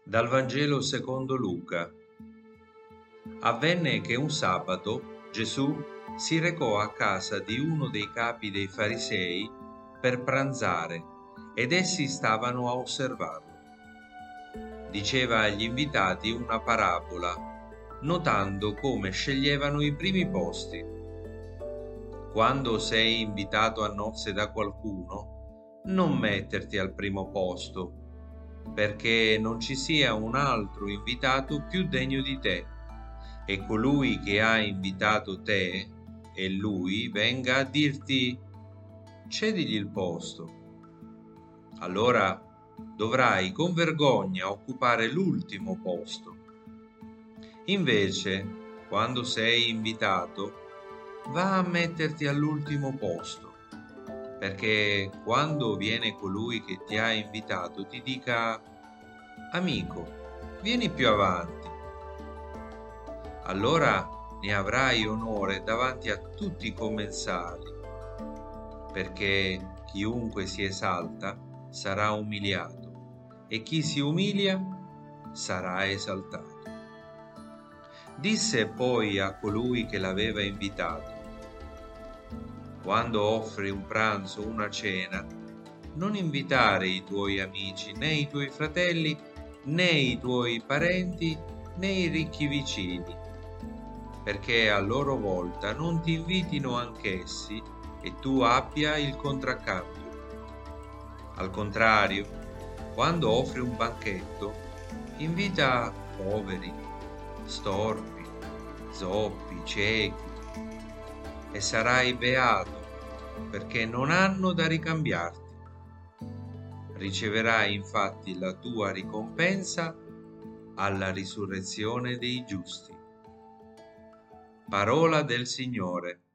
Dal Vangelo secondo Luca. Avvenne che un sabato Gesù si recò a casa di uno dei capi dei farisei per pranzare ed essi stavano a osservarlo. Diceva agli invitati una parabola, notando come sceglievano i primi posti. Quando sei invitato a nozze da qualcuno, non metterti al primo posto, perché non ci sia un altro invitato più degno di te, e colui che ha invitato te e lui venga a dirti: cedigli il posto. Allora dovrai con vergogna occupare l'ultimo posto. Invece, quando sei invitato, va a metterti all'ultimo posto, perché quando viene colui che ti ha invitato ti dica: amico, vieni più avanti. Allora ne avrai onore davanti a tutti i commensali, perché chiunque si esalta sarà umiliato e chi si umilia sarà esaltato. Disse poi a colui che l'aveva invitato: quando offri un pranzo o una cena, non invitare i tuoi amici, né i tuoi fratelli, né i tuoi parenti, né i ricchi vicini, perché a loro volta non ti invitino anch'essi e tu abbia il contraccambio. Al contrario, quando offri un banchetto, invita poveri, storpi, zoppi, ciechi, e sarai beato, perché non hanno da ricambiarti. Riceverai infatti la tua ricompensa alla risurrezione dei giusti. Parola del Signore.